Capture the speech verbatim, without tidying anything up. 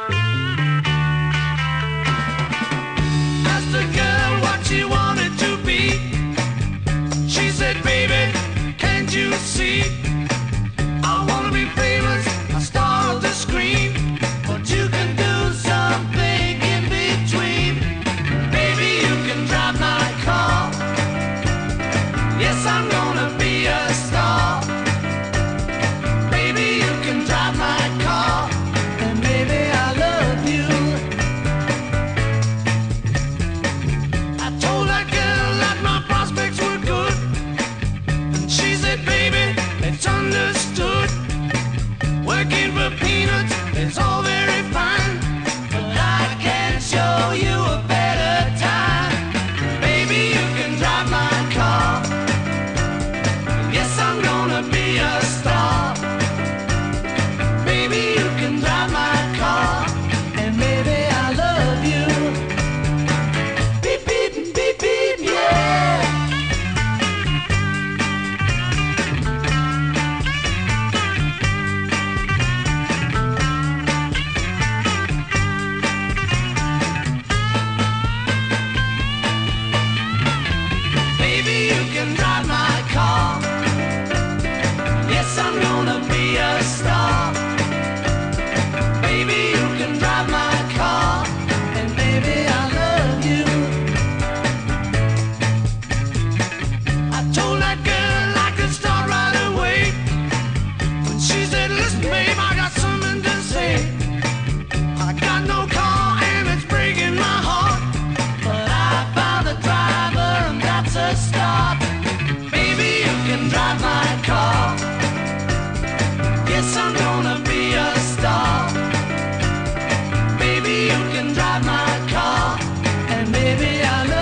Asked the girl what she wanted to be. She said, baby, can't you see? I wanna be famous, a star of the screen, but you can do something in between. Baby, you can drive my car. Yes, I'm gonna be a star. Baby, you can drive my car, and baby, I love you. I told that girl that my prospects were good, and she said, baby, it's understood. Working for peanuts is all very fine, but I can show you a better time. Baby, you can drive my car. Yes, I'm gonna be a star. Baby, you can drive my car, and baby, I love you. Beep, beep, beep, beep, yeah. Baby, you can drive my car. Yes, I'm gonna be a star. Baby, you can drive my car, and baby, I love you. I told that girl I could start right away. When she said, listen, babe, I got something to say. I got no car and it's breaking my heart, but I found a driver and that's a start. Baby, you can drive my car. Yes, I'm gonna be a star. Baby, you can drive my car, and baby, I love you.